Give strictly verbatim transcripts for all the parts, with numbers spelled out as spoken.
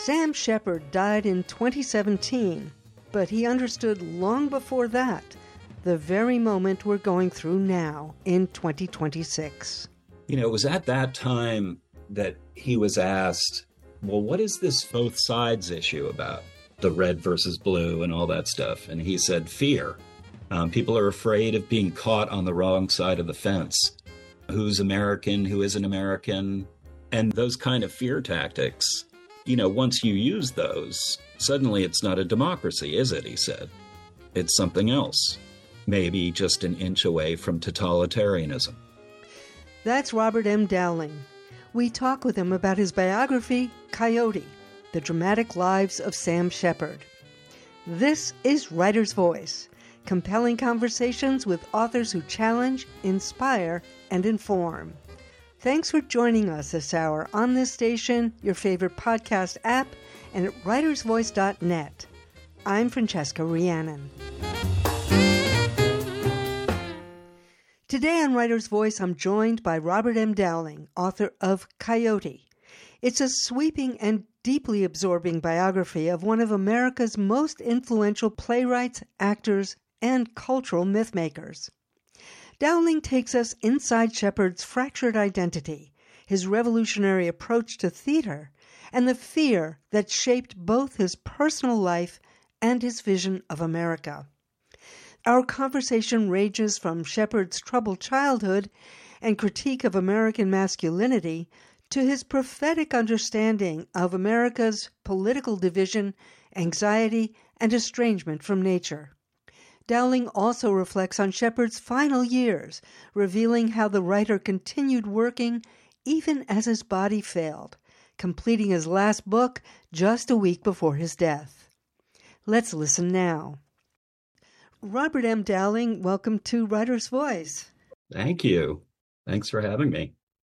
Sam Shepard died in twenty seventeen, but he understood long before that the very moment we're going through now in twenty twenty-six. You know, it was at that time that he was asked, well, what is this both sides issue about? The red versus blue and all that stuff. And he said, fear. Um, people are afraid of being caught on the wrong side of the fence. Who's American, who isn't American? And those kind of fear tactics, you know, once you use those, suddenly it's not a democracy, is it? He said. It's something else. Maybe just an inch away from totalitarianism. That's Robert M. Dowling. We talk with him about his biography, Coyote, The Dramatic Lives of Sam Shepard. This is Writer's Voice, compelling conversations with authors who challenge, inspire, and inform. Thanks for joining us this hour on this station, your favorite podcast app, and at writers voice dot net. I'm Francesca Rhiannon. Today on Writer's Voice, I'm joined by Robert M. Dowling, author of Coyote. It's a sweeping and deeply absorbing biography of one of America's most influential playwrights, actors, and cultural mythmakers. Dowling takes us inside Shepard's fractured identity, his revolutionary approach to theater, and the fear that shaped both his personal life and his vision of America. Our conversation ranges from Shepard's troubled childhood and critique of American masculinity to his prophetic understanding of America's political division, anxiety, and estrangement from nature. Dowling also reflects on Shepard's final years, revealing how the writer continued working even as his body failed, completing his last book just a week before his death. Let's listen now. Robert M. Dowling, welcome to Writer's Voice. Thank you. Thanks for having me.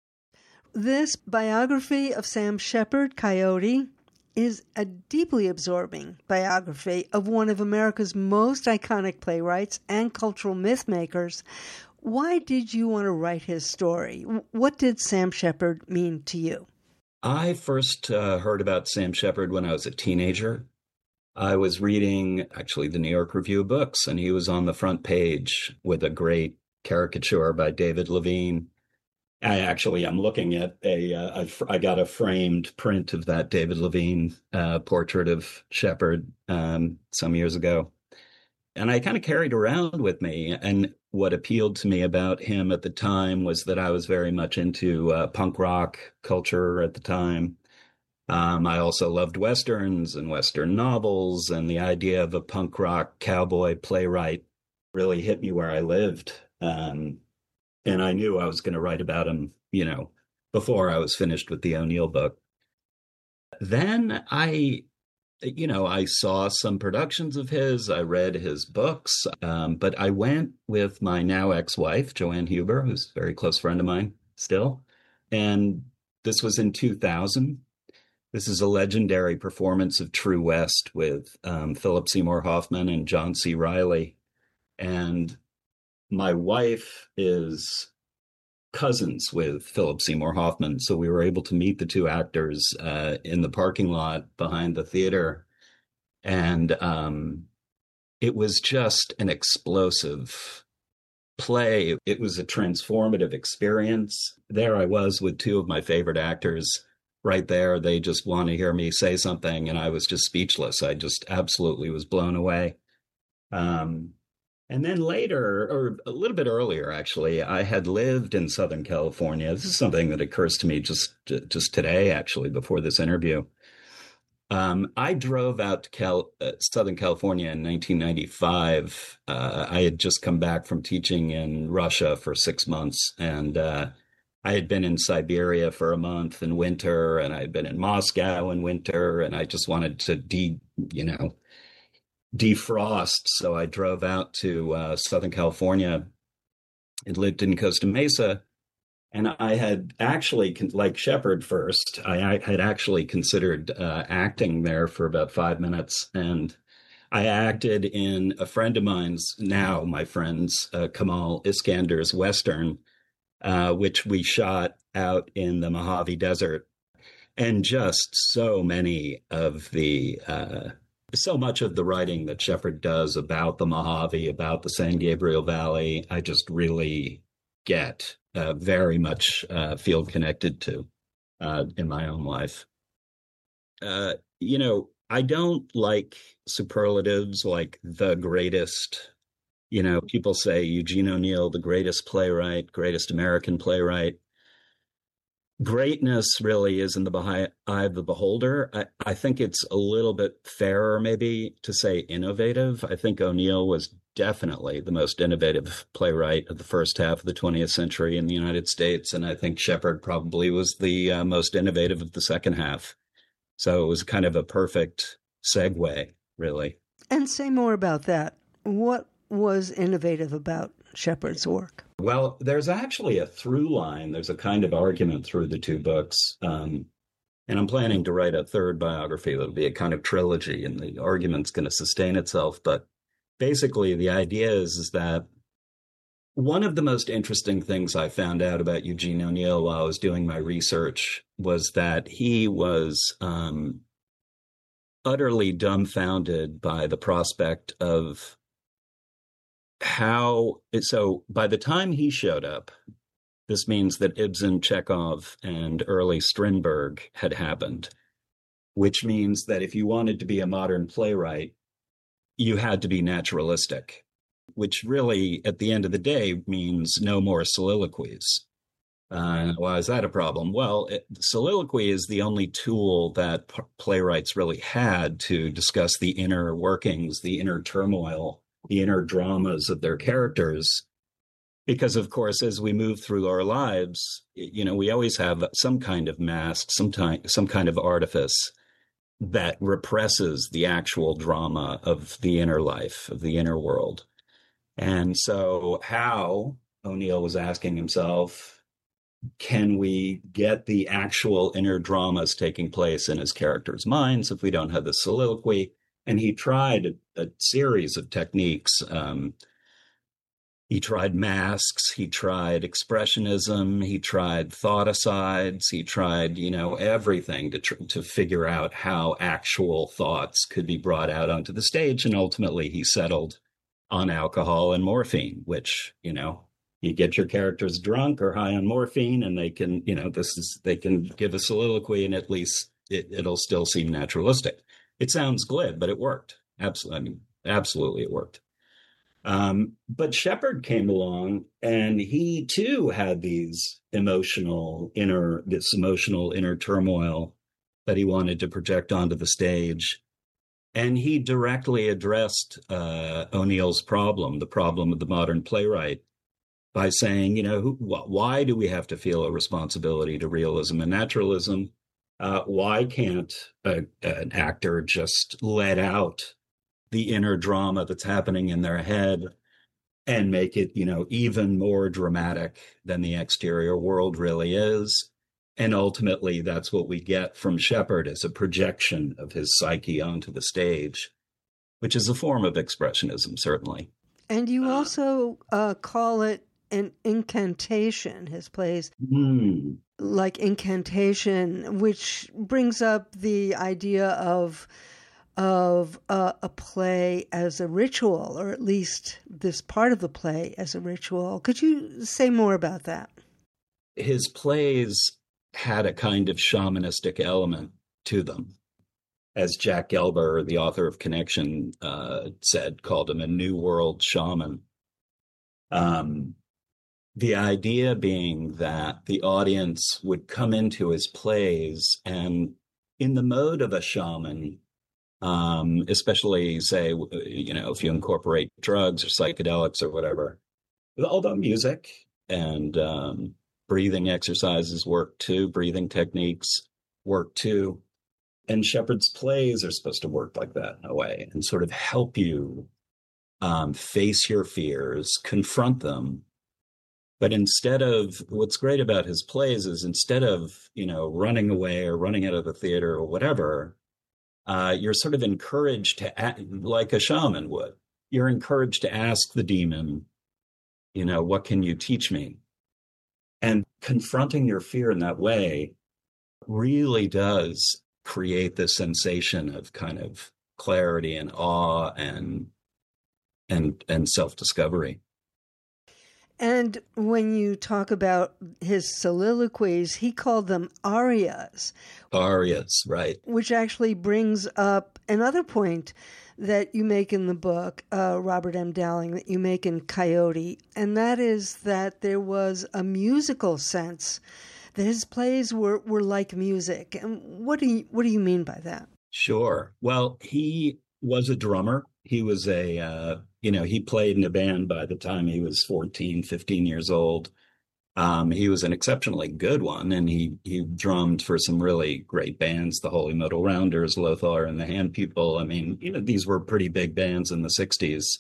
This biography of Sam Shepard, Coyote, is a deeply absorbing biography of one of America's most iconic playwrights and cultural mythmakers. Why did you want to write his story? What did Sam Shepard mean to you? I first uh, heard about Sam Shepard when I was a teenager. I was reading, actually, the New York Review of Books, and he was on the front page with a great caricature by David Levine. I actually, I'm looking at a, uh, I, I got a framed print of that David Levine uh, portrait of Shepard um, some years ago. And I kind of carried around with me. And what appealed to me about him at the time was that I was very much into uh, punk rock culture at the time. Um, I also loved Westerns and Western novels, and the idea of a punk rock cowboy playwright really hit me where I lived. Um, and I knew I was going to write about him, you know, before I was finished with the O'Neill book. Then I, you know, I saw some productions of his, I read his books, um, but I went with my now ex-wife, Joanne Huber, who's a very close friend of mine still. And this was in two thousand. This is a legendary performance of True West with um, Philip Seymour Hoffman and John C. Reilly. And my wife is cousins with Philip Seymour Hoffman, so we were able to meet the two actors uh, in the parking lot behind the theater. And um, it was just an explosive play. It was a transformative experience. There I was with two of my favorite actors. Right there, they just want to hear me say something, and I was just speechless. I just absolutely was blown away. Um, and then later, or a little bit earlier, actually, I had lived in Southern California. This is something that occurs to me just just today, actually, before this interview. Um, I drove out to Cal- uh, Southern California in nineteen ninety-five. Uh, I had just come back from teaching in Russia for six months, and uh, I had been in Siberia for a month in winter, and I had been in Moscow in winter, and I just wanted to de, you know, defrost. So I drove out to uh, Southern California and lived in Costa Mesa. And I had actually, like Shepard first, I, I had actually considered uh, acting there for about five minutes. And I acted in a friend of mine's, now my friend's, uh, Kamal Iskander's Western, Uh, which we shot out in the Mojave Desert. And just so many of the, uh, so much of the writing that Shepard does about the Mojave, about the San Gabriel Valley, I just really get uh, very much uh, feel connected to uh, in my own life. Uh, you know, I don't like superlatives like the greatest. You know, people say Eugene O'Neill, the greatest playwright, greatest American playwright. Greatness really is in the eye of the beholder. I, I think it's a little bit fairer, maybe, to say innovative. I think O'Neill was definitely the most innovative playwright of the first half of the twentieth century in the United States. And I think Shepard probably was the uh, most innovative of the second half. So it was kind of a perfect segue, really. And say more about that. What was innovative about Shepard's work? Well, there's actually a through line. There's a kind of argument through the two books. Um, and I'm planning to write a third biography that'll be a kind of trilogy, and the argument's going to sustain itself. But basically, the idea is, is that one of the most interesting things I found out about Eugene O'Neill while I was doing my research was that he was um, utterly dumbfounded by the prospect of how, so by the time he showed up, this means that Ibsen, Chekhov, and early Strindberg had happened, which means that if you wanted to be a modern playwright, you had to be naturalistic, which really, at the end of the day, means no more soliloquies. Uh, why is that a problem? Well, it, soliloquy is the only tool that p- playwrights really had to discuss the inner workings, the inner turmoil, the inner dramas of their characters. Because, of course, as we move through our lives, you know, we always have some kind of mask, some, time, some kind of artifice that represses the actual drama of the inner life, of the inner world. And so how, O'Neill was asking himself, can we get the actual inner dramas taking place in his characters' minds if we don't have the soliloquy? And he tried a, a series of techniques. Um, he tried masks, he tried expressionism, he tried thought asides, he tried, you know, everything to tr- to figure out how actual thoughts could be brought out onto the stage. And ultimately he settled on alcohol and morphine, which, you know, you get your characters drunk or high on morphine and they can, you know, this is, they can give a soliloquy and at least it, it'll still seem naturalistic. It sounds glib, but it worked. Absolutely. I mean, absolutely it worked. Um, but Shepard came along and he too had these emotional inner, this emotional inner turmoil that he wanted to project onto the stage. And he directly addressed uh, O'Neill's problem, the problem of the modern playwright, by saying, you know, who, wh- why do we have to feel a responsibility to realism and naturalism? Uh, why can't a, an actor just let out the inner drama that's happening in their head and make it, you know, even more dramatic than the exterior world really is? And ultimately, that's what we get from Shepard as a projection of his psyche onto the stage, which is a form of expressionism, certainly. And you also uh, call it an incantation, his plays. Mm. Like incantation, which brings up the idea of of uh, a play as a ritual, or at least this part of the play as a ritual. Could you say more about that? His plays had a kind of shamanistic element to them. As Jack Gelber, the author of Connection, uh, said, called him a New World shaman. Um, The idea being that the audience would come into his plays and in the mode of a shaman, um, especially, say, you know, if you incorporate drugs or psychedelics or whatever, although music and um, breathing exercises work too, breathing techniques work too. And Shepard's plays are supposed to work like that in a way and sort of help you um, face your fears, confront them. But instead of, what's great about his plays is instead of, you know, running away or running out of the theater or whatever, uh, you're sort of encouraged to act like a shaman would. You're encouraged to ask the demon, you know, what can you teach me? And confronting your fear in that way really does create this sensation of kind of clarity and awe and and and self-discovery. And when you talk about his soliloquies, he called them arias. Arias, right. Which actually brings up another point that you make in the book, uh, Robert M. Dowling, that you make in Coyote, and that is that there was a musical sense, that his plays were, were like music. And what do you, what do you mean by that? Sure. Well, he was a drummer. He was a, uh, you know, he played in a band by the time he was fourteen, fifteen years old. Um, he was an exceptionally good one, and he he drummed for some really great bands, the Holy Modal Rounders, Lothar and the Hand People. I mean, you know, these were pretty big bands in the sixties.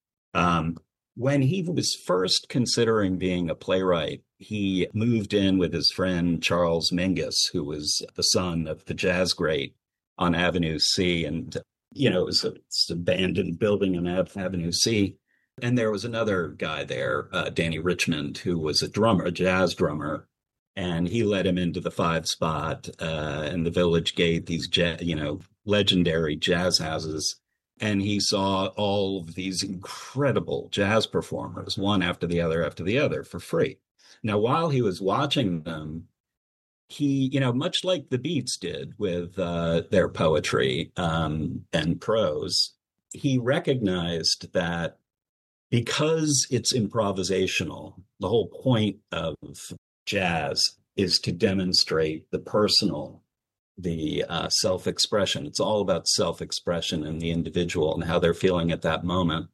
Um, when he was first considering being a playwright, he moved in with his friend Charles Mingus, who was the son of the jazz great on Avenue C. And, you know, it was a, it's an abandoned building on Avenue C. And there was another guy there, uh, Danny Richmond, who was a drummer, a jazz drummer. And he led him into the Five Spot uh, and the Village Gate, these, ja- you know, legendary jazz houses. And he saw all of these incredible jazz performers, one after the other after the other, for free. Now, while he was watching them, he, you know, much like the Beats did with uh, their poetry um, and prose, he recognized that because it's improvisational, the whole point of jazz is to demonstrate the personal, the uh, self-expression. It's all about self-expression and the individual and how they're feeling at that moment.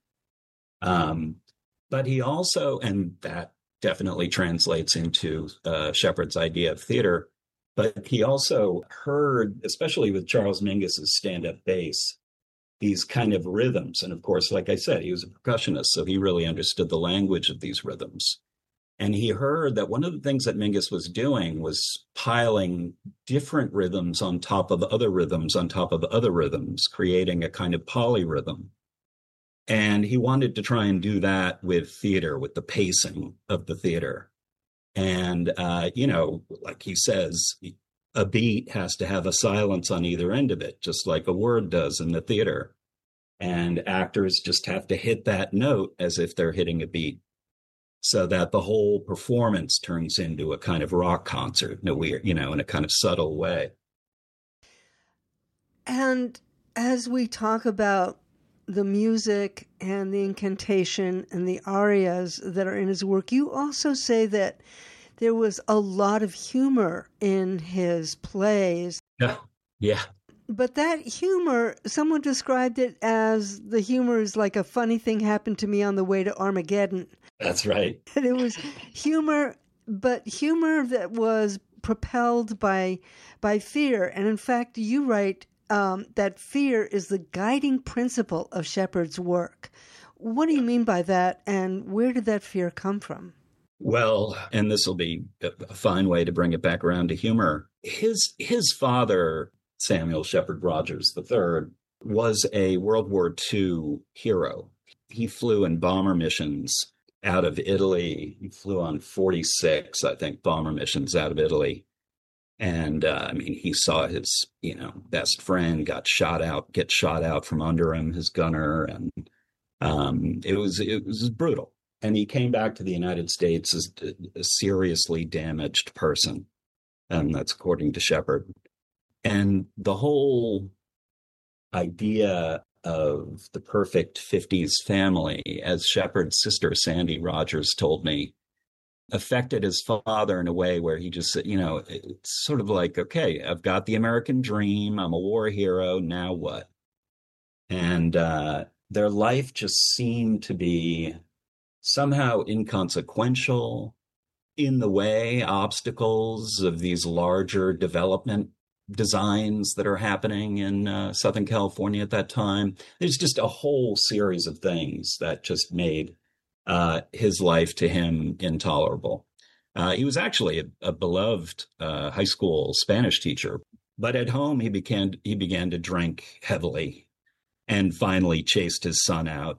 Um, but he also, and that definitely translates into uh, Shepard's idea of theater, but he also heard, especially with Charles Mingus's stand-up bass, these kind of rhythms. And of course, like I said, he was a percussionist, so he really understood the language of these rhythms. And he heard that one of the things that Mingus was doing was piling different rhythms on top of other rhythms on top of other rhythms, creating a kind of polyrhythm. And he wanted to try and do that with theater, with the pacing of the theater. And, uh, you know, like he says, a beat has to have a silence on either end of it, just like a word does in the theater. And actors just have to hit that note as if they're hitting a beat, so that the whole performance turns into a kind of rock concert in a weird, you know, in a kind of subtle way. And as we talk about the music and the incantation and the arias that are in his work, you also say that there was a lot of humor in his plays. Yeah. Yeah. But that humor, someone described it as the humor is like a funny thing happened to me on the way to Armageddon. That's right. And it was humor, but humor that was propelled by by fear. And in fact, you write um, that fear is the guiding principle of Shepard's work. What do you mean by that, and where did that fear come from? Well, and this will be a fine way to bring it back around to humor. His his father, Samuel Shepard Rogers the third, was a World War Two hero. He flew in bomber missions out of Italy. He flew on forty-six, I think, bomber missions out of Italy. And uh, I mean, he saw his, you know, best friend got shot out, get shot out from under him, his gunner, and um, it was it was brutal. And he came back to the United States as a seriously damaged person, and that's according to Shepard. And the whole idea of the perfect fifties family, as Shepard's sister, Sandy Rogers, told me, affected his father in a way where he just said, you know, it's sort of like, okay, I've got the American dream. I'm a war hero. Now what? And uh, their life just seemed to be somehow inconsequential, in the way, obstacles of these larger development designs that are happening in uh, Southern California at that time. There's just a whole series of things that just made uh, his life to him intolerable. Uh, he was actually a, a beloved uh, high school Spanish teacher, but at home he began he began to drink heavily and finally chased his son out.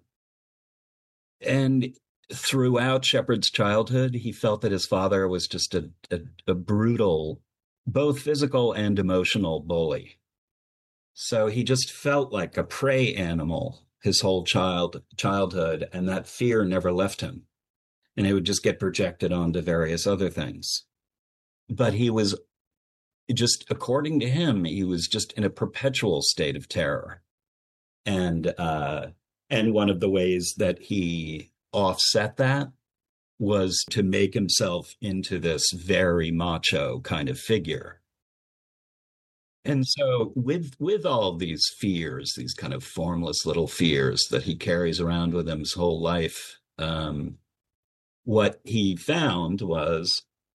And throughout Shepard's childhood, he felt that his father was just a, a, a brutal both physical and emotional bully. So he just felt like a prey animal his whole child childhood, and that fear never left him. And it would just get projected onto various other things. But he was just, according to him, he was just in a perpetual state of terror. And uh, and one of the ways that he offset that was to make himself into this very macho kind of figure. And so with with all these fears, these kind of formless little fears that he carries around with him his whole life, um, what he found was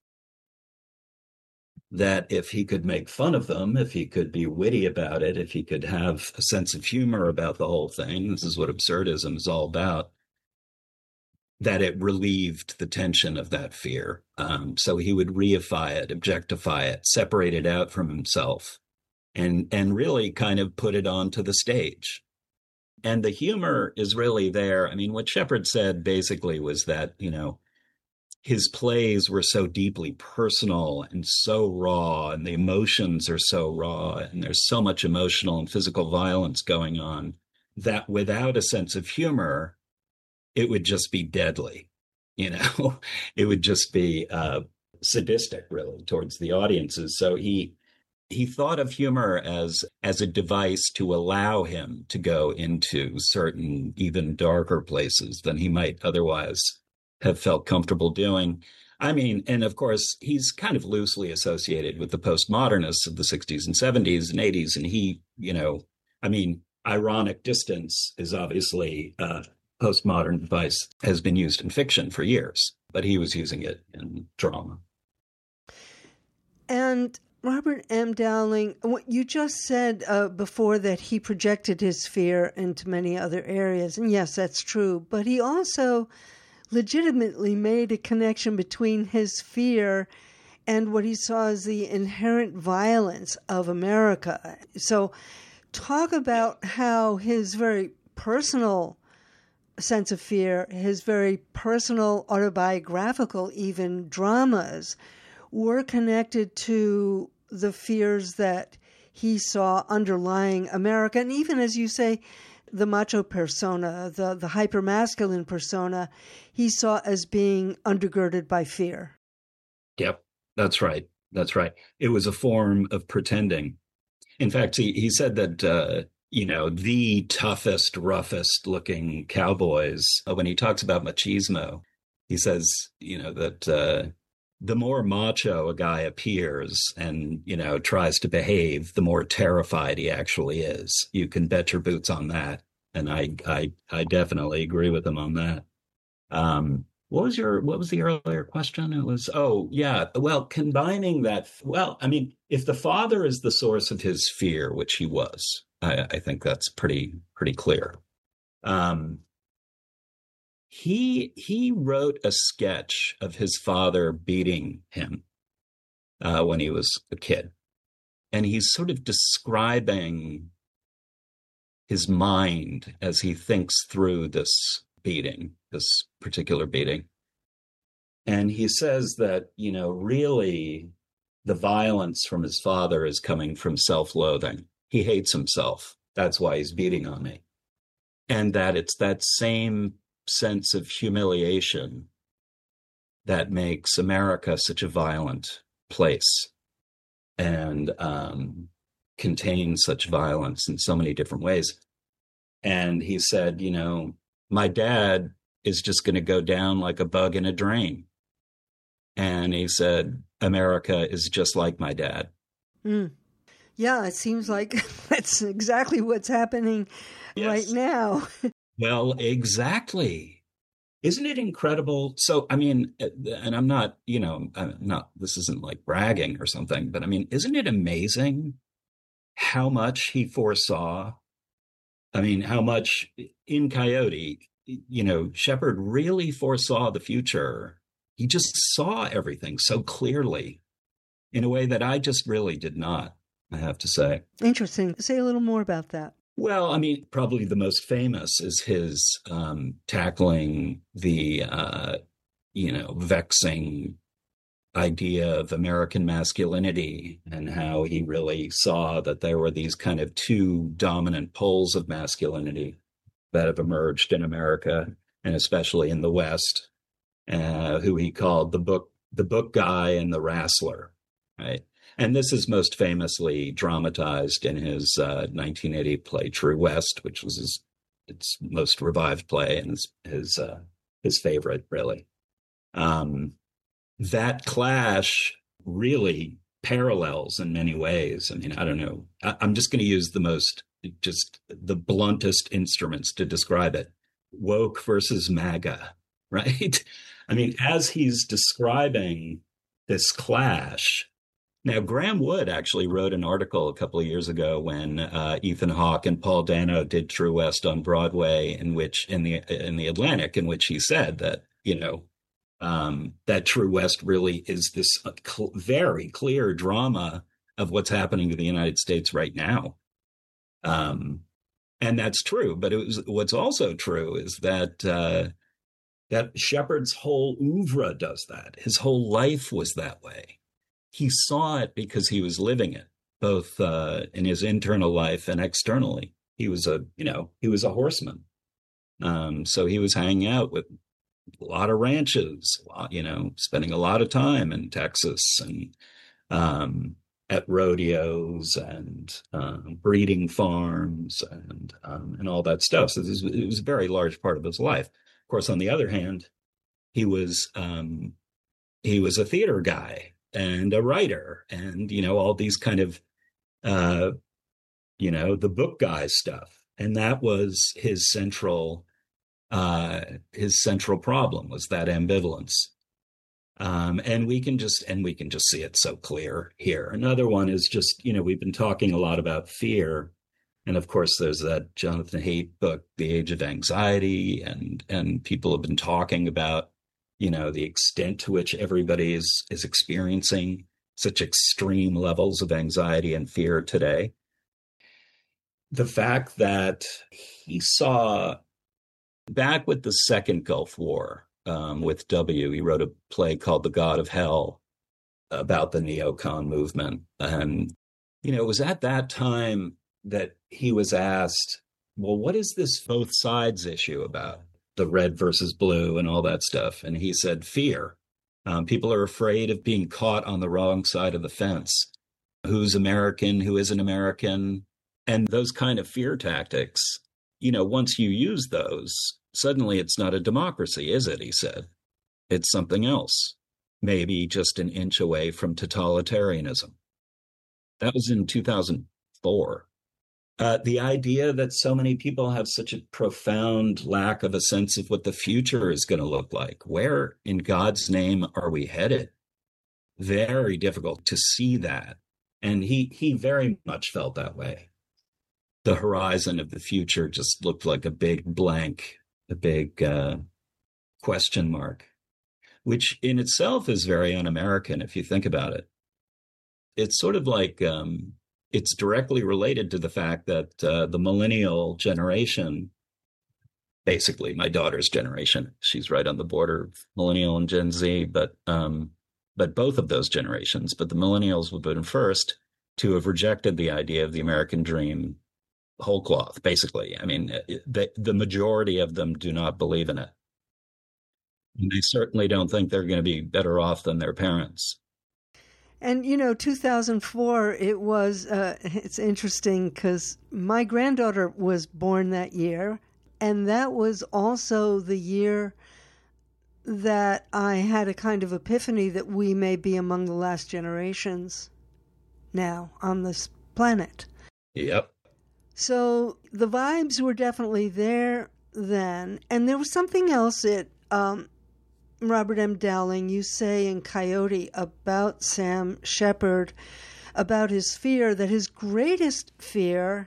that if he could make fun of them, if he could be witty about it, if he could have a sense of humor about the whole thing, this is what absurdism is all about, that it relieved the tension of that fear. Um, so he would reify it, objectify it, separate it out from himself, and and really kind of put it onto the stage. And the humor is really there. I mean, what Shepard said basically was that, you know, his plays were so deeply personal and so raw, and the emotions are so raw, and there's so much emotional and physical violence going on, that without a sense of humor, it would just be deadly. You know, it would just be uh, sadistic, really, towards the audiences. So he he thought of humor as as a device to allow him to go into certain even darker places than he might otherwise have felt comfortable doing. I mean, and of course, he's kind of loosely associated with the postmodernists of the sixties and seventies and eighties. And he, you know, I mean, ironic distance is obviously a postmodern device, has been used in fiction for years, but he was using it in drama. And Robert M. Dowling, what you just said uh, before, that he projected his fear into many other areas. And yes, that's true. But he also legitimately made a connection between his fear and what he saw as the inherent violence of America. So talk about how his very personal sense of fear, his very personal autobiographical even dramas, were connected to the fears that he saw underlying America. And even, as you say, the macho persona, the, the hyper-masculine persona, he saw as being undergirded by fear. Yep, that's right. That's right. It was a form of pretending. In fact, he, he said that, uh, you know, the toughest, roughest looking cowboys, uh, when he talks about machismo, he says, you know, that uh, the more macho a guy appears and, you know, tries to behave, the more terrified he actually is. You can bet your boots on that. And I, I, I definitely agree with him on that. Um, what was your, what was the earlier question? It was, oh yeah, well, combining that, well, I mean, if the father is the source of his fear, which he was, I, I think that's pretty, pretty clear. Um, He he wrote a sketch of his father beating him uh, when he was a kid. And he's sort of describing his mind as he thinks through this beating, this particular beating. And he says that, you know, really the violence from his father is coming from self-loathing. He hates himself. That's why he's beating on me. And that it's that same sense of humiliation that makes America such a violent place and um, contains such violence in so many different ways. And he said, you know, my dad is just going to go down like a bug in a drain. And he said, America is just like my dad. Mm. Yeah, it seems like that's exactly what's happening Yes. right now. Well, exactly. Isn't it incredible? So, I mean, and I'm not, you know, I'm not, this isn't like bragging or something, but I mean, isn't it amazing how much he foresaw? I mean, how much in Coyote, you know, Shepard really foresaw the future. He just saw everything so clearly in a way that I just really did not, I have to say. Interesting. Say a little more about that. Well, I mean, probably the most famous is his um, tackling the, uh, you know, vexing idea of American masculinity and how he really saw that there were these kind of two dominant poles of masculinity that have emerged in America and especially in the West, uh, who he called the book the book guy and the wrestler, right? And this is most famously dramatized in his uh, nineteen eighty play True West, which was his its most revived play and his his, uh, his favorite, really. Um, that clash really parallels in many ways. I mean, I don't know. I, I'm just going to use the most, just the bluntest instruments to describe it. Woke versus MAGA, right? I mean, as he's describing this clash, now Graham Wood actually wrote an article a couple of years ago when uh, Ethan Hawke and Paul Dano did True West on Broadway, in which in the in the Atlantic, in which he said that, you know, um, that True West really is this cl- very clear drama of what's happening to the United States right now. Um, and that's true. But it was, what's also true is that uh, that Shepard's whole oeuvre does that. His whole life was that way. He saw it because he was living it, both uh, in his internal life and externally. He was a, you know, he was a horseman. Um, so he was hanging out with a lot of ranches, a lot, you know, spending a lot of time in Texas and um, at rodeos and um, breeding farms and um, and all that stuff. So this was, it was a very large part of his life. Of course, on the other hand, he was um, he was a theater guy and a writer, and you know all these kind of uh, you know the book guy stuff, and that was his central. Uh, his central problem was that ambivalence. Um, and we can just and we can just see it so clear here. Another one is just, you know, we've been talking a lot about fear. And of course, there's that Jonathan Haidt book, The Age of Anxiety, and and people have been talking about, you know, the extent to which everybody is is experiencing such extreme levels of anxiety and fear today. The fact that he saw back with the Second Gulf War, um, with W, he wrote a play called The God of Hell about the neocon movement. And, you know, it was at that time that he was asked, well, what is this both sides issue about? The red versus blue and all that stuff. And he said, fear. Um, people are afraid of being caught on the wrong side of the fence. Who's American, who isn't American? And those kind of fear tactics, you know, once you use those, suddenly it's not a democracy, is it? He said. It's something else, maybe just an inch away from totalitarianism. That was in two thousand four. Uh, the idea that so many people have such a profound lack of a sense of what the future is going to look like. Where in God's name are we headed? Very difficult to see that. And he he very much felt that way. The horizon of the future just looked like a big blank, a big uh, question mark, which in itself is very un-American if you think about it. It's sort of like um, it's directly related to the fact that uh, the millennial generation, basically my daughter's generation, she's right on the border of millennial and Gen Z, but um, but both of those generations, but the millennials have been first to have rejected the idea of the American dream whole cloth, basically. I mean, the, the majority of them do not believe in it. And they certainly don't think they're going to be better off than their parents. And, you know, two thousand four, it was, uh, it's interesting because my granddaughter was born that year. And that was also the year that I had a kind of epiphany that we may be among the last generations now on this planet. Yep. So the vibes were definitely there then. And there was something else that um, Robert M. Dowling, you say in Coyote about Sam Shepard, about his fear, that his greatest fear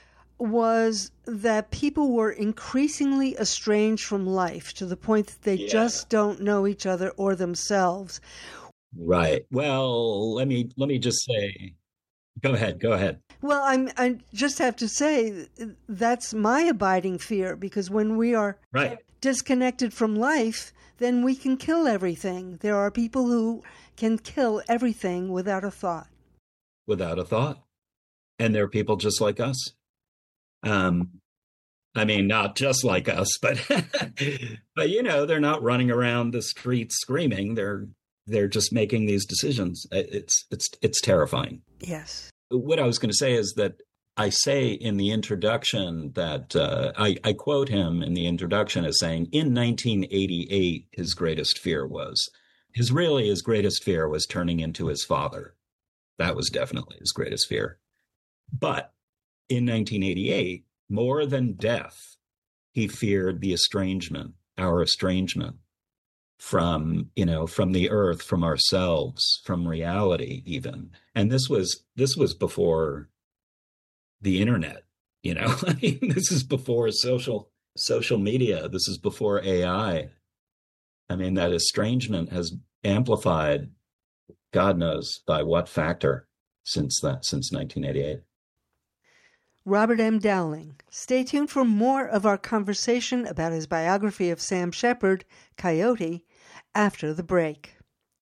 was that people were increasingly estranged from life to the point that they yeah. just don't know each other or themselves. Right. Well, let me let me just say, go ahead, go ahead. Well, I'm, I just have to say that's my abiding fear, because when we are right. disconnected from life, then we can kill everything. There are people who can kill everything without a thought. Without a thought. And there are people just like us. Um, I mean, not just like us, but but you know, they're not running around the streets screaming. They're they're just making these decisions. It's it's it's terrifying. Yes. What I was going to say is that I say in the introduction that uh, I, I quote him in the introduction as saying, in nineteen eighty-eight, his greatest fear was his really his greatest fear was turning into his father. That was definitely his greatest fear. But in nineteen eighty-eight, more than death, he feared the estrangement, our estrangement from, you know, from the earth, from ourselves, from reality even. And this was this was before the internet, you know. I mean, this is before social social media. This is before A I. I mean, that estrangement has amplified, God knows by what factor, since that since nineteen eighty-eight. Robert M. Dowling. Stay tuned for more of our conversation about his biography of Sam Shepard, Coyote, after the break.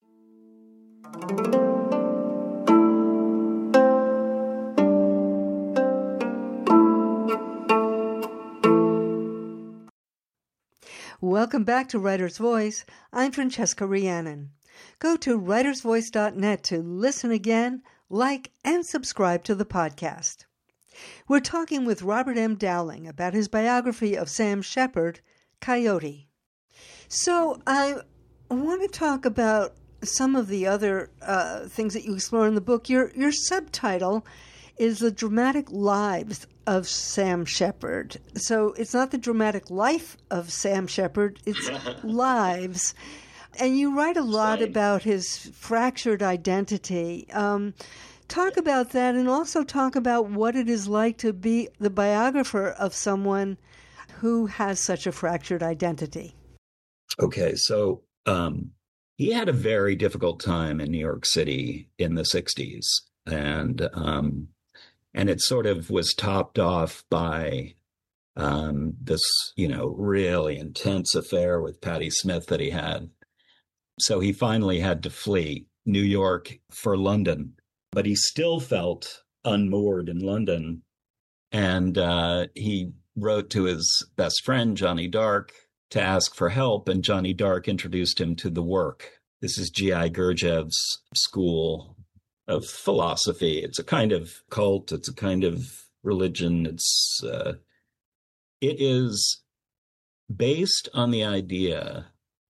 Welcome back to Writer's Voice. I'm Francesca Rhiannon. Go to writers voice dot net to listen again, like, and subscribe to the podcast. We're talking with Robert M. Dowling about his biography of Sam Shepard, Coyote. So I want to talk about some of the other uh, things that you explore in the book. Your your subtitle is The Dramatic Lives of Sam Shepard. So it's not the dramatic life of Sam Shepard, it's lives. And you write a lot Same. about his fractured identity. Um, talk about that, and also talk about what it is like to be the biographer of someone who has such a fractured identity. Okay, so um, he had a very difficult time in New York City in the sixties, and um, and it sort of was topped off by um, this, you know, really intense affair with Patti Smith that he had. So he finally had to flee New York for London, but he still felt unmoored in London. And uh, he wrote to his best friend, Johnny Dark, to ask for help. And Johnny Dark introduced him to The Work. This is G I Gurdjieff's school of philosophy. It's a kind of cult. It's a kind of religion. It's uh, it is based on the idea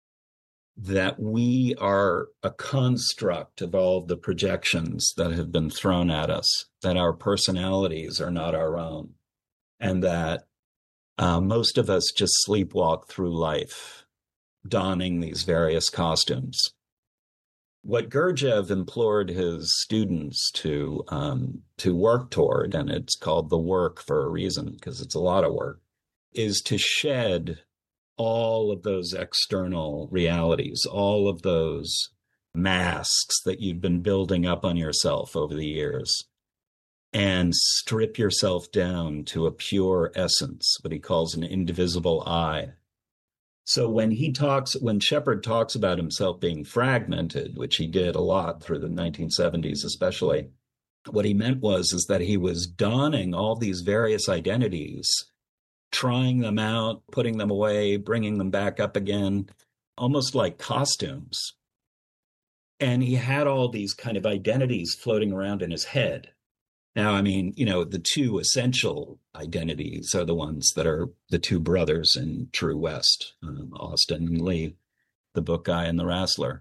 that we are a construct of all of the projections that have been thrown at us, that our personalities are not our own, and that uh, most of us just sleepwalk through life, donning these various costumes. What Gurdjieff implored his students to um, to work toward, and it's called The Work for a reason, because it's a lot of work, is to shed all of those external realities, all of those masks that you've been building up on yourself over the years, and strip yourself down to a pure essence, what he calls an indivisible I. So when he talks, when Shepard talks about himself being fragmented, which he did a lot through the nineteen seventies especially, what he meant was is that he was donning all these various identities, trying them out, putting them away, bringing them back up again, almost like costumes. And he had all these kind of identities floating around in his head. Now, I mean, you know, the two essential identities are the ones that are the two brothers in True West, um, Austin and Lee, the book guy and the wrestler.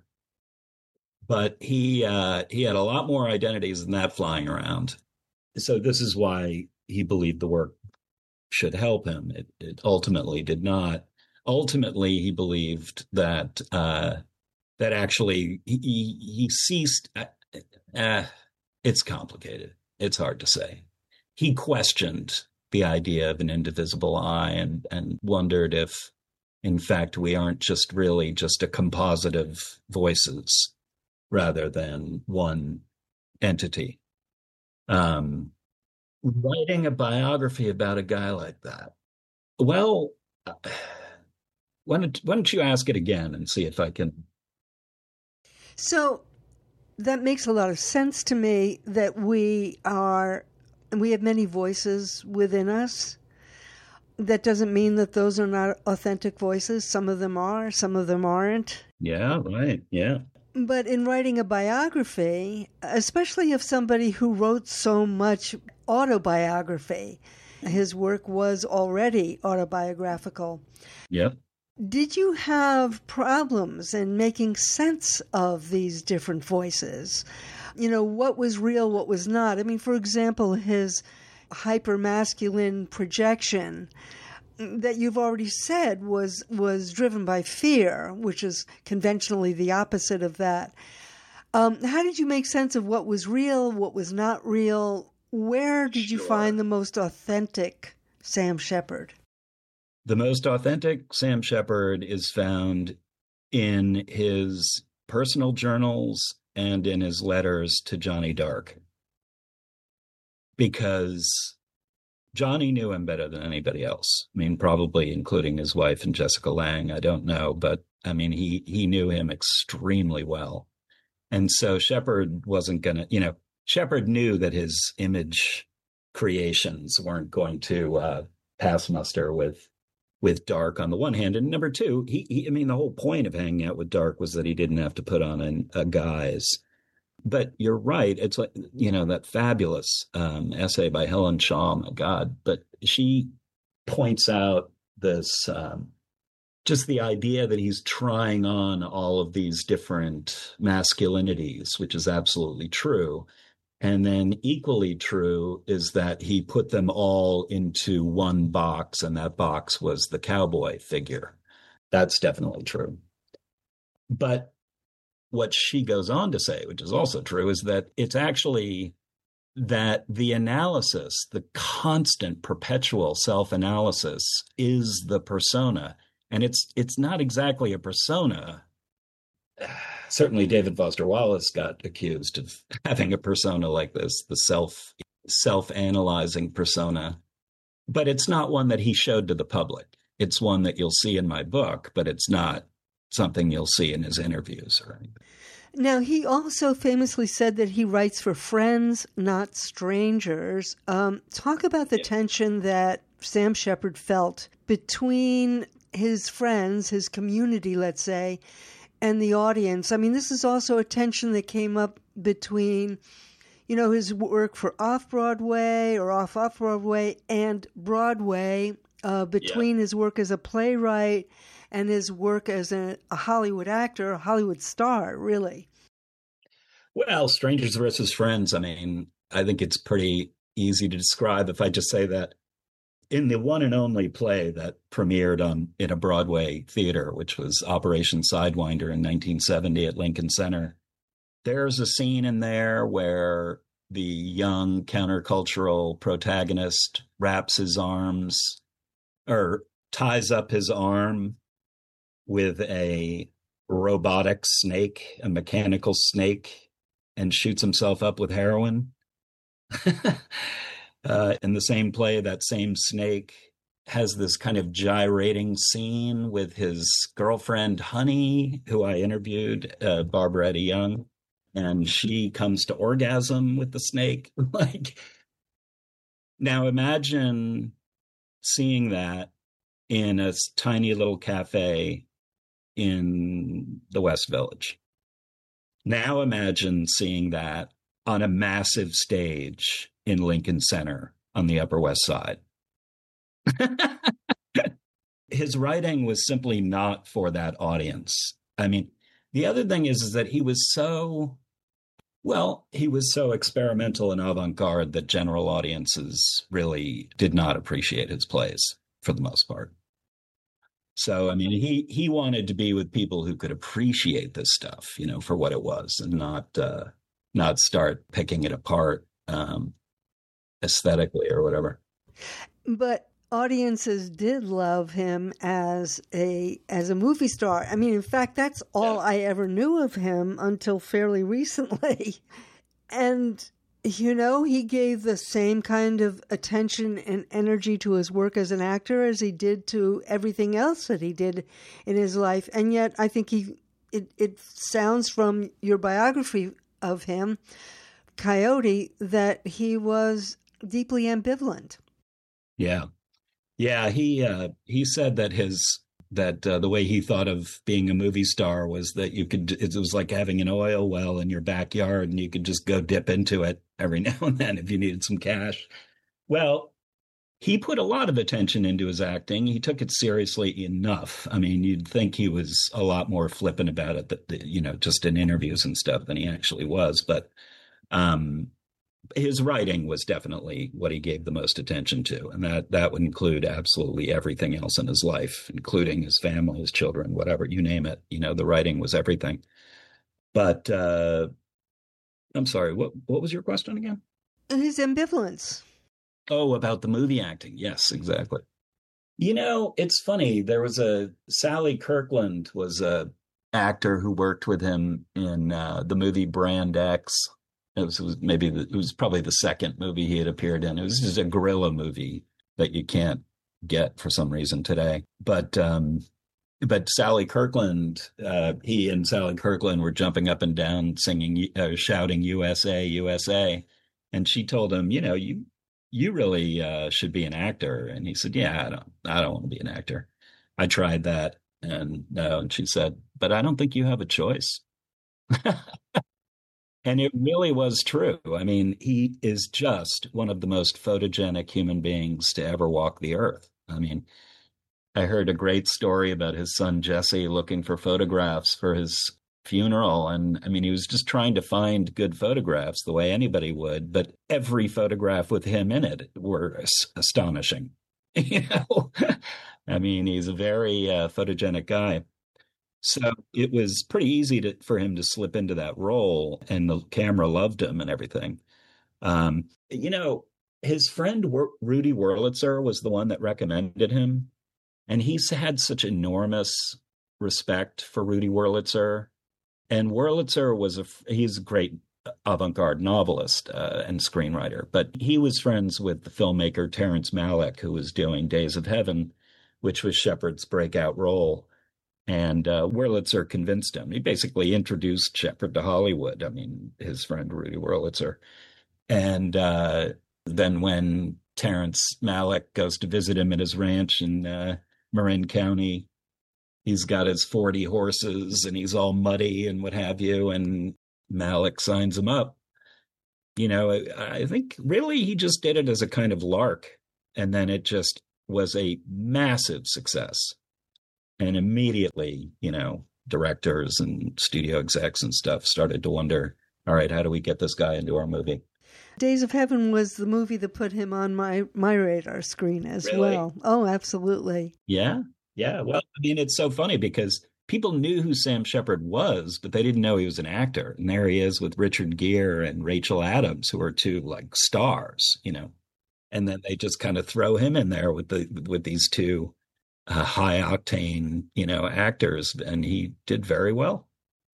But he uh, he had a lot more identities than that flying around. So this is why he believed the work should help him. It, it ultimately did not. Ultimately, he believed that uh, that actually he, he ceased. Uh, uh, it's complicated. It's hard to say. He questioned the idea of an indivisible I and, and wondered if, in fact, we aren't just really just a composite of voices rather than one entity. Um, writing a biography about a guy like that, well, Why don't, why don't you ask it again and see if I can... So that makes a lot of sense to me, that we are, we have many voices within us. That doesn't mean that those are not authentic voices. Some of them are, some of them aren't. Yeah, right. Yeah. But in writing a biography, especially of somebody who wrote so much autobiography, his work was already autobiographical. Yep. Did you have problems in making sense of these different voices? You know, what was real, what was not? I mean, for example, his hypermasculine projection that you've already said was was driven by fear, which is conventionally the opposite of that. Um, how did you make sense of what was real, what was not real? Where did you Sure. find the most authentic Sam Shepard? The most authentic Sam Shepard is found in his personal journals and in his letters to Johnny Dark. Because Johnny knew him better than anybody else. I mean, probably including his wife and Jessica Lange. I don't know. But I mean, he, he knew him extremely well. And so Shepard wasn't going to, you know, Shepard knew that his image creations weren't going to uh, pass muster with with Dark on the one hand. And number two, he, he I mean, the whole point of hanging out with Dark was that he didn't have to put on an, a guise. But you're right. It's like, you know, that fabulous um, essay by Helen Shaw, my God. But she points out this, um, just the idea that he's trying on all of these different masculinities, which is absolutely true. And then equally true is that he put them all into one box, and that box was the cowboy figure. That's definitely true. But what she goes on to say, which is also true, is that it's actually that the analysis, the constant perpetual self-analysis is the persona. And it's it's not exactly a persona. Certainly David Foster Wallace got accused of having a persona like this, the self, self-analyzing persona. But it's not one that he showed to the public. It's one that you'll see in my book, but it's not something you'll see in his interviews or anything. Now, he also famously said that he writes for friends, not strangers. Um, talk about the yeah. tension that Sam Shepard felt between his friends, his community, let's say, and the audience. I mean, this is also a tension that came up between, you know, his work for off-Broadway or off-off-Broadway and Broadway, uh, between yeah. his work as a playwright and his work as a, a Hollywood actor, a Hollywood star, really. Well, strangers versus friends, I mean, I think it's pretty easy to describe if I just say that in the one and only play that premiered on in a Broadway theater, which was Operation Sidewinder in nineteen seventy at Lincoln Center, there's a scene in there where the young countercultural protagonist wraps his arms or ties up his arm with a robotic snake, a mechanical snake, and shoots himself up with heroin. uh, in the same play, that same snake has this kind of gyrating scene with his girlfriend, Honey, who I interviewed, uh, Barbara Eddy Young, and she comes to orgasm with the snake. Like, now imagine seeing that in a tiny little cafe in the West Village. Now imagine seeing that on a massive stage in Lincoln Center on the Upper West Side. His writing was simply not for that audience. I mean, the other thing is, is that he was so, well, he was so experimental and avant-garde that general audiences really did not appreciate his plays for the most part. So, I mean, he, he wanted to be with people who could appreciate this stuff, you know, for what it was, and not uh, not start picking it apart um, aesthetically or whatever. But audiences did love him as a as a movie star. I mean, in fact, that's all yeah. I ever knew of him until fairly recently. And You know, he gave the same kind of attention and energy to his work as an actor as he did to everything else that he did in his life. And yet, I think he it, it sounds from your biography of him, Coyote, that he was deeply ambivalent. Yeah. Yeah, he uh, he said that his that uh, the way he thought of being a movie star was that you could it was like having an oil well in your backyard and you could just go dip into it every now and then if you needed some cash. Well, he put a lot of attention into his acting. He took it seriously enough. I mean, you'd think he was a lot more flippant about it, that, you know, just in interviews and stuff than he actually was. But um, his writing was definitely what he gave the most attention to. And that, that would include absolutely everything else in his life, including his family, his children, whatever, you name it. You know, the writing was everything. But uh, I'm sorry, what, what was your question again? And his ambivalence. Oh, about the movie acting. Yes, exactly. You know, it's funny. There was a Sally Kirkland was a actor who worked with him in uh, the movie Brand X. It was, it was maybe the, it was probably the second movie he had appeared in. It was just a guerrilla movie that you can't get for some reason today. But um, but Sally Kirkland, uh, he and Sally Kirkland were jumping up and down, singing, uh, shouting "U S A, U S A," and she told him, you know, you. you really uh, should be an actor. And he said, yeah, I don't, I don't want to be an actor. I tried that. And no, and she said, but I don't think you have a choice. And it really was true. I mean, he is just one of the most photogenic human beings to ever walk the earth. I mean, I heard a great story about his son, Jesse, looking for photographs for his funeral. And I mean, he was just trying to find good photographs the way anybody would, but every photograph with him in it were astonishing. You know, I mean, he's a very uh, photogenic guy. So it was pretty easy to, for him to slip into that role, and the camera loved him and everything. Um, you know, his friend Rudy Wurlitzer was the one that recommended him. And he's had such enormous respect for Rudy Wurlitzer. And Wurlitzer was a, he's a great avant-garde novelist uh, and screenwriter, but he was friends with the filmmaker Terrence Malick, who was doing Days of Heaven, which was Shepard's breakout role. And uh, Wurlitzer convinced him. He basically introduced Shepard to Hollywood. I mean, his friend Rudy Wurlitzer. And uh, then when Terrence Malick goes to visit him at his ranch in uh, Marin County, he's got his forty horses and he's all muddy and what have you. And Malick signs him up. You know, I, I think really he just did it as a kind of lark. And then it just was a massive success. And immediately, you know, directors and studio execs and stuff started to wonder, all right, how do we get this guy into our movie? Days of Heaven was the movie that put him on my, my radar screen as Really? well. Oh, absolutely. Yeah. Yeah. Well, I mean, it's so funny because people knew who Sam Shepard was, but they didn't know he was an actor. And there he is with Richard Gere and Rachel Adams, who are two like stars, you know, and then they just kind of throw him in there with the, with these two uh, high octane, you know, actors. And he did very well.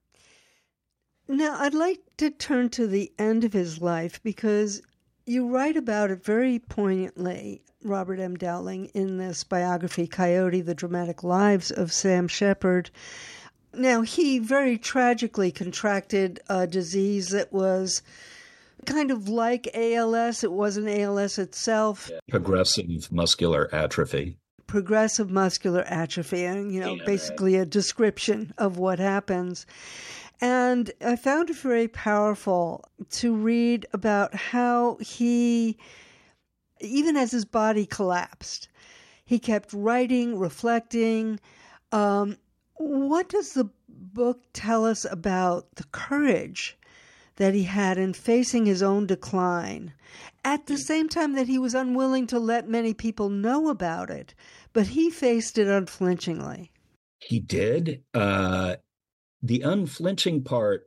Now, I'd like to turn to the end of his life because you write about it very poignantly, Robert M. Dowling, in this biography, Coyote, The Dramatic Lives of Sam Shepard. Now, he very tragically contracted a disease that was kind of like A L S. It wasn't A L S itself. Progressive muscular atrophy. Progressive muscular atrophy, and, you know, Yeah, basically a description of what happens. And I found it very powerful to read about how he, even as his body collapsed, he kept writing, reflecting. Um, what does the book tell us about the courage that he had in facing his own decline, at the same time that he was unwilling to let many people know about it, but he faced it unflinchingly? He did. Uh, the unflinching part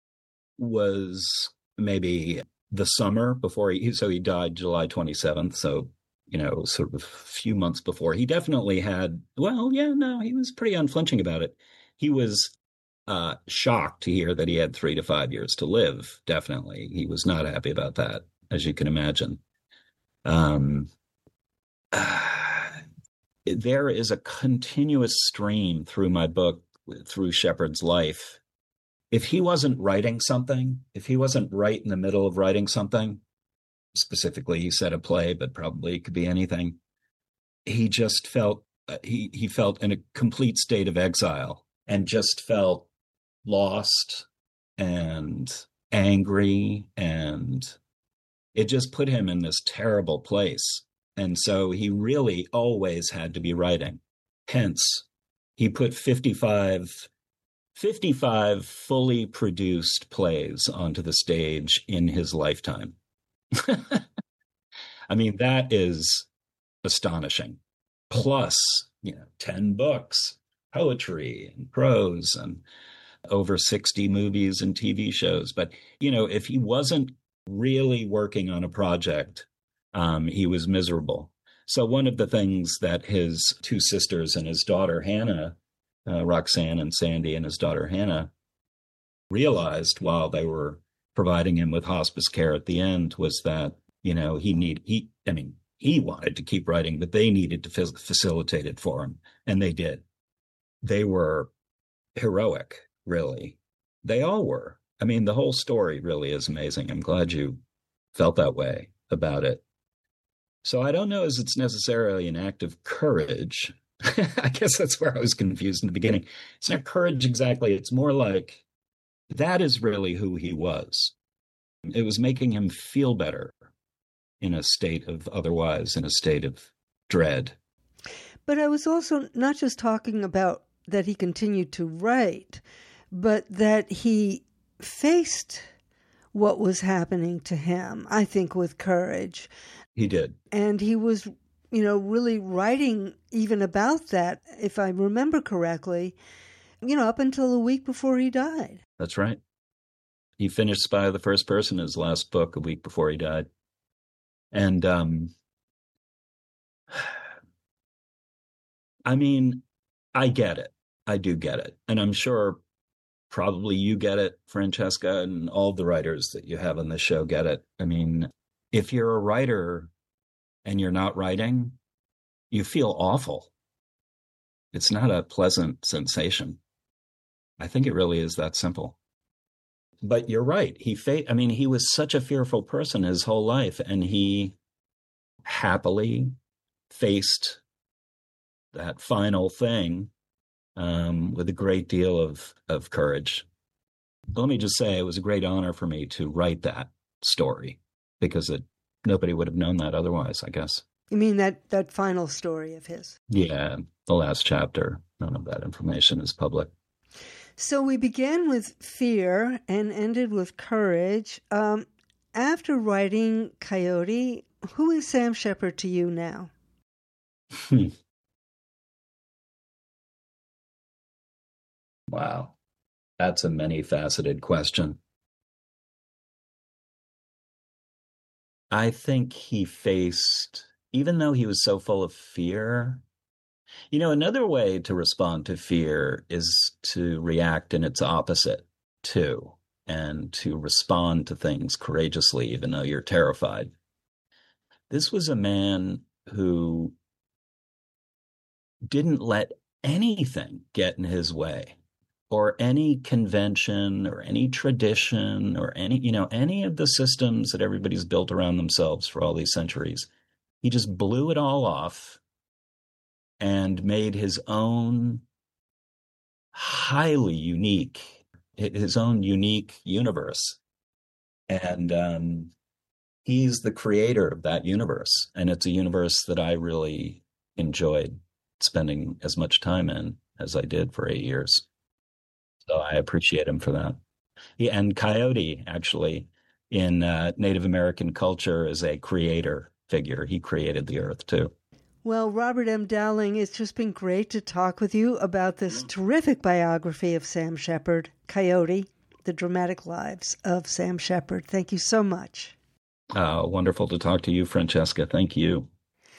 was maybe the summer before he, so he died July twenty-seventh. So, you know, sort of a few months before. He definitely had, well, yeah, no, he was pretty unflinching about it. He was uh, shocked to hear that he had three to five years to live. Definitely. He was not happy about that, as you can imagine. Um, uh, there is a continuous stream through my book, through Shepard's life. If he wasn't writing something, if he wasn't right in the middle of writing something, specifically he said a play, but probably it could be anything, he just felt, uh, he, he felt in a complete state of exile and just felt lost and angry, and it just put him in this terrible place. And so he really always had to be writing. Hence, he put fifty-five, fifty-five fully produced plays onto the stage in his lifetime. I mean, that is astonishing. Plus, you know, ten books, poetry and prose, and over sixty movies and T V shows. But, you know, if he wasn't really working on a project, um, he was miserable. So one of the things that his two sisters and his daughter, Hannah, uh, Roxanne and Sandy, and his daughter, Hannah, realized while they were providing him with hospice care at the end was that, you know, he need, he, I mean, he wanted to keep writing, but they needed to f- facilitate it for him. And they did. They were heroic, really. They all were. I mean, the whole story really is amazing. I'm glad you felt that way about it. So I don't know as it's necessarily an act of courage. I guess that's where I was confused in the beginning. It's not courage exactly. It's more like that is really who he was. It was making him feel better in a state of otherwise, in a state of dread. But I was also not just talking about that he continued to write, but that he faced what was happening to him, I think, with courage. He did. And he was, you know, really writing even about that, if I remember correctly, you know, up until a week before he died. That's right. He finished Spy of the First Person, his last book, a week before he died. And, um, I mean, I get it. I do get it. And I'm sure probably you get it, Francesca, and all the writers that you have on this show get it. I mean, if you're a writer and you're not writing, you feel awful. It's not a pleasant sensation. I think it really is that simple. But you're right. He fa- I mean, he was such a fearful person his whole life, and he happily faced that final thing um, with a great deal of, of courage. Let me just say, it was a great honor for me to write that story, because it, nobody would have known that otherwise, I guess. You mean that, that final story of his? Yeah, the last chapter. None of that information is public. So we began with fear and ended with courage. Um, after writing Coyote, who is Sam Shepard to you now? Wow. That's a many-faceted question. I think he faced, even though he was so full of fear, you know, another way to respond to fear is to react in its opposite, too, and to respond to things courageously, even though you're terrified. This was a man who didn't let anything get in his way, or any convention or any tradition or any, you know, any of the systems that everybody's built around themselves for all these centuries. He just blew it all off and made his own highly unique, his own unique universe. And um, he's the creator of that universe. And it's a universe that I really enjoyed spending as much time in as I did for eight years. So I appreciate him for that. Yeah, and Coyote, actually, in uh, Native American culture, is a creator figure. He created the earth, too. Well, Robert M. Dowling, it's just been great to talk with you about this terrific biography of Sam Shepard, Coyote, The Dramatic Lives of Sam Shepard. Thank you so much. Uh, wonderful to talk to you, Francesca. Thank you.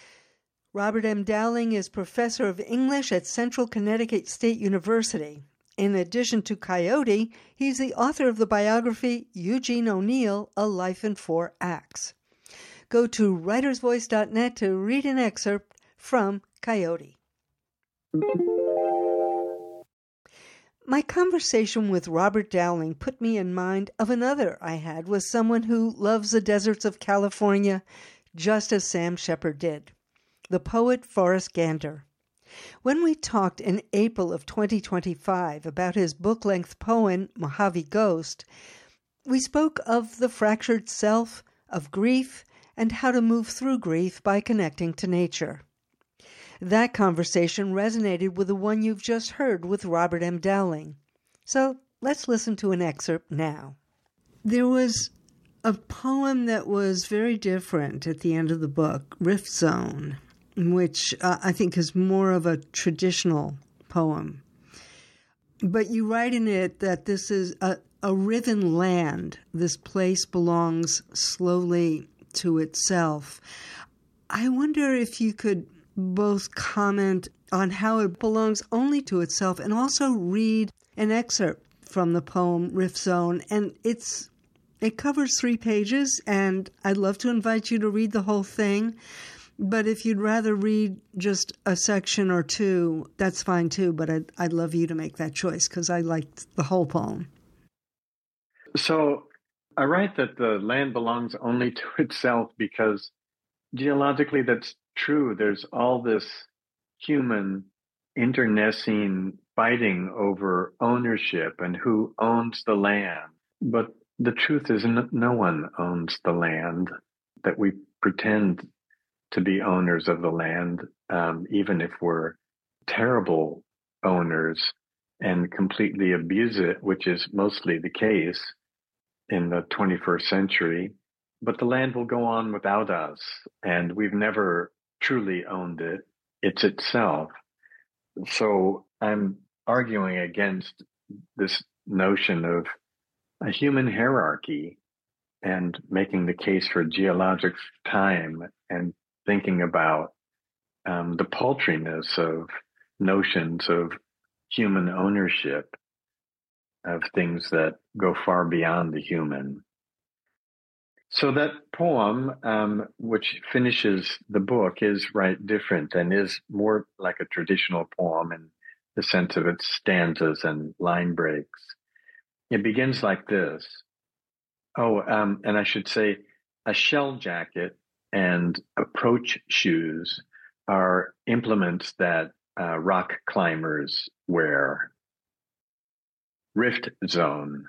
Robert M. Dowling is professor of English at Central Connecticut State University. In addition to Coyote, he's the author of the biography Eugene O'Neill, A Life in Four Acts. Go to writers voice dot net to read an excerpt from Coyote. My conversation with Robert Dowling put me in mind of another I had with someone who loves the deserts of California just as Sam Shepard did, the poet Forrest Gander. When we talked in April of twenty twenty-five about his book-length poem, Mojave Ghost, we spoke of the fractured self, of grief, and how to move through grief by connecting to nature. That conversation resonated with the one you've just heard with Robert M. Dowling. So let's listen to an excerpt now. There was a poem that was very different at the end of the book, Rift Zone, which uh, I think is more of a traditional poem. But you write in it that this is a, a riven land. This place belongs slowly to itself. I wonder if you could both comment on how it belongs only to itself and also read an excerpt from the poem Rift Zone. And it's it covers three pages, and I'd love to invite you to read the whole thing. But if you'd rather read just a section or two, that's fine too. But I'd, I'd love you to make that choice because I liked the whole poem. So I write that the land belongs only to itself because geologically that's true. There's all this human internecine fighting over ownership and who owns the land. But the truth is no one owns the land, that we pretend to be owners of the land, um, even if we're terrible owners and completely abuse it, which is mostly the case in the twenty-first century. But the land will go on without us, and we've never truly owned it. It's itself. So I'm arguing against this notion of a human hierarchy and making the case for geologic time and thinking about um, the paltriness of notions of human ownership of things that go far beyond the human. So that poem, um, which finishes the book, is right different and is more like a traditional poem in the sense of its stanzas and line breaks. It begins like this. Oh, um, and I should say a shell jacket and approach shoes are implements that uh, rock climbers wear. Rift Zone.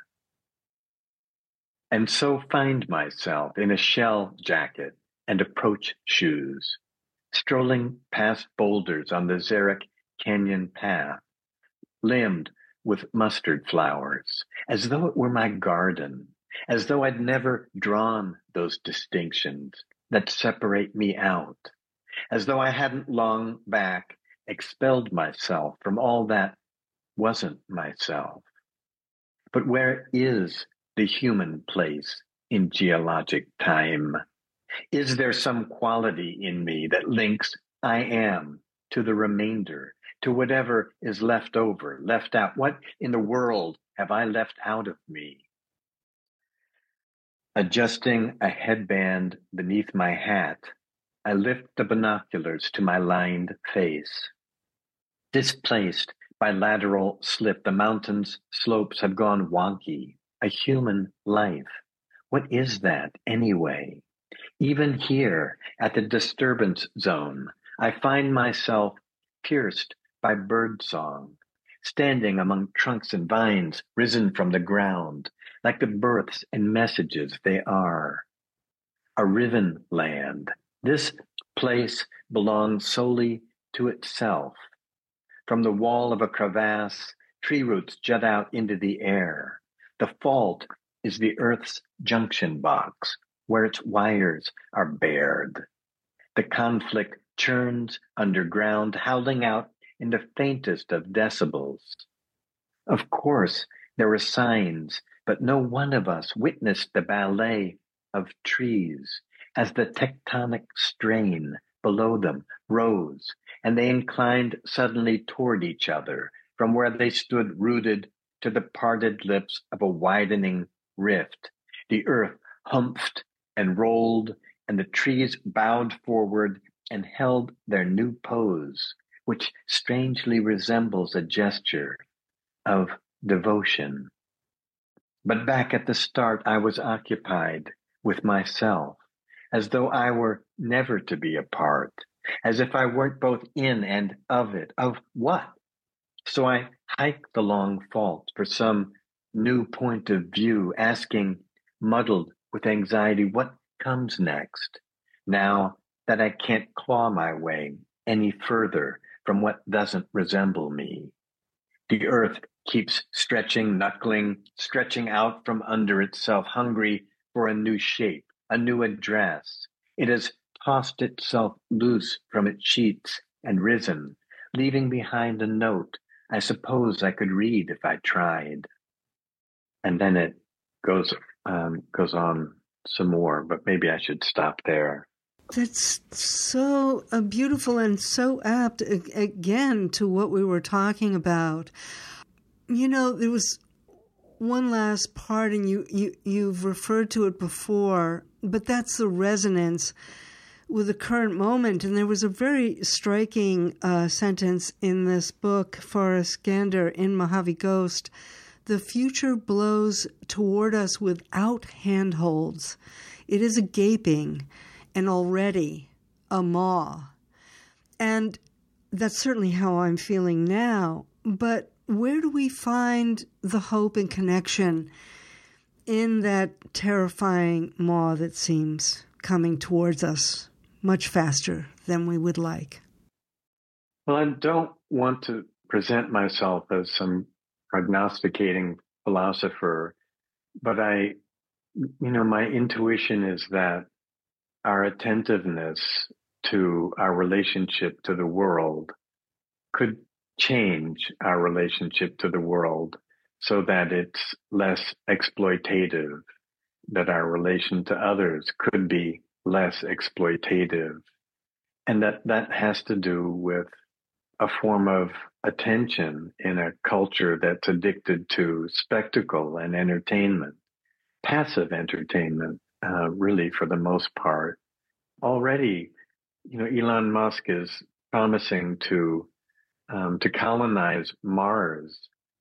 And so find myself in a shell jacket and approach shoes, strolling past boulders on the Xeric Canyon path, limbed with mustard flowers, as though it were my garden, as though I'd never drawn those distinctions that separate me out, as though I hadn't long back expelled myself from all that wasn't myself. But where is the human place in geologic time? Is there some quality in me that links I am to the remainder, to whatever is left over, left out? What in the world have I left out of me? Adjusting a headband beneath my hat, I lift the binoculars to my lined face. Displaced by lateral slip, the mountain's slopes have gone wonky. A human life. What is that anyway? Even here at the disturbance zone, I find myself pierced by birdsong, standing among trunks and vines risen from the ground, like the births and messages they are. A riven land. This place belongs solely to itself. From the wall of a crevasse, tree roots jut out into the air. The fault is the Earth's junction box, where its wires are bared. The conflict churns underground, howling out in the faintest of decibels. Of course, there are signs, but no one of us witnessed the ballet of trees as the tectonic strain below them rose, and they inclined suddenly toward each other from where they stood rooted to the parted lips of a widening rift. The earth humphed and rolled, and the trees bowed forward and held their new pose, which strangely resembles a gesture of devotion. But back at the start, I was occupied with myself, as though I were never to be apart, as if I weren't both in and of it. Of what? So I hiked the long fault for some new point of view, asking, muddled with anxiety, what comes next, now that I can't claw my way any further from what doesn't resemble me? The earth keeps stretching, knuckling, stretching out from under itself, hungry for a new shape, a new address. It has tossed itself loose from its sheets and risen, leaving behind a note I suppose I could read if I tried. And then it goes um, goes on some more, but maybe I should stop there. That's so uh, beautiful and so apt, a- again, to what we were talking about. You know, there was one last part, and you, you, you've referred to it before, but that's the resonance with the current moment. And there was a very striking uh, sentence in this book, Forrest Gander, in Mojave Ghost. The future blows toward us without handholds. It is a gaping and already a maw. And that's certainly how I'm feeling now. But where do we find the hope and connection in that terrifying maw that seems coming towards us much faster than we would like? Well, I don't want to present myself as some prognosticating philosopher, but I, you know, my intuition is that our attentiveness to our relationship to the world could change our relationship to the world so that it's less exploitative, that our relation to others could be less exploitative. And that that has to do with a form of attention in a culture that's addicted to spectacle and entertainment, passive entertainment, uh, really for the most part. Already, you know, Elon Musk is promising to um, to colonize Mars,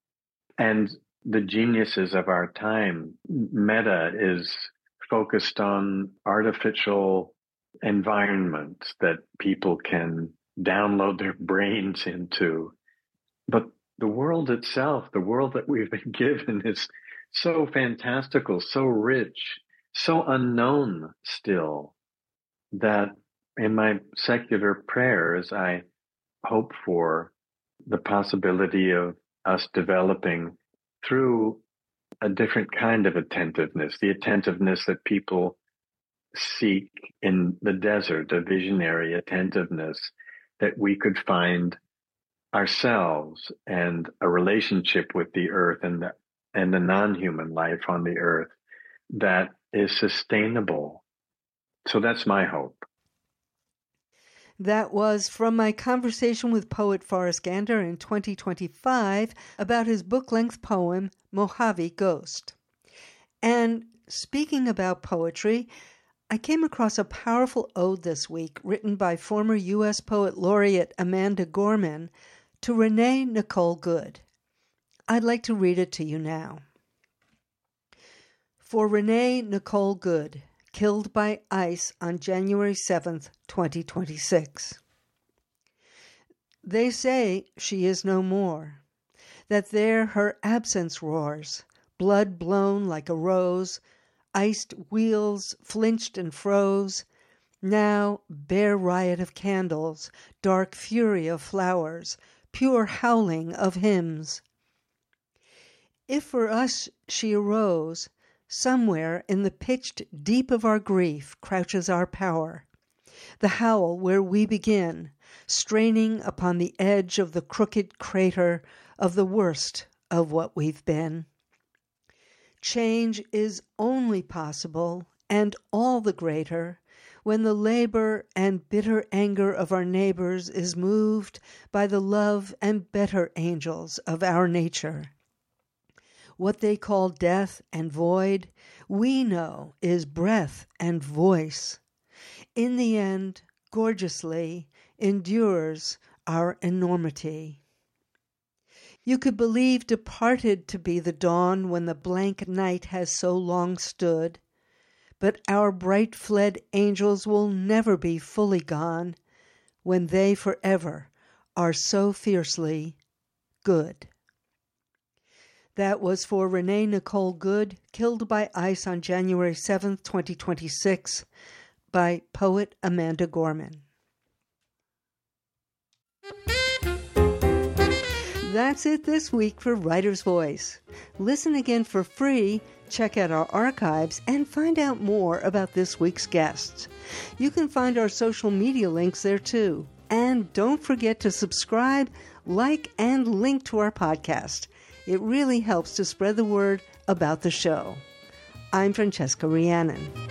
and the geniuses of our time, Meta, is focused on artificial environments that people can download their brains into. But the world itself, the world that we've been given, is so fantastical, so rich, so unknown still, that in my secular prayers, I hope for the possibility of us developing through a different kind of attentiveness, the attentiveness that people seek in the desert, a visionary attentiveness, that we could find ourselves and a relationship with the earth and the, and the non-human life on the earth that is sustainable. So that's my hope. That was from my conversation with poet Forrest Gander in twenty twenty-five about his book-length poem, Mojave Ghost. And speaking about poetry, I came across a powerful ode this week written by former U S Poet Laureate Amanda Gorman to Renee Nicole Good. I'd like to read it to you now. For Renee Nicole Good, killed by ice on January seventh, twenty twenty-six. They say she is no more, that there her absence roars, blood blown like a rose, iced wheels flinched and froze, now bare riot of candles, dark fury of flowers, pure howling of hymns. If for us she arose, somewhere in the pitched deep of our grief crouches our power, the howl where we begin, straining upon the edge of the crooked crater of the worst of what we've been. Change is only possible, and all the greater, when the labor and bitter anger of our neighbors is moved by the love and better angels of our nature. What they call death and void, we know is breath and voice. In the end, gorgeously, endures our enormity. You could believe departed to be the dawn when the blank night has so long stood, but our bright fled angels will never be fully gone when they forever are so fiercely good. That was for Renee Nicole Good, killed by ice on January seventh, twenty twenty-six, by poet Amanda Gorman. That's it this week for Writer's Voice. Listen again for free, check out our archives, and find out more about this week's guests. You can find our social media links there too. And don't forget to subscribe, like, and link to our podcast. It really helps to spread the word about the show. I'm Francesca Rhiannon.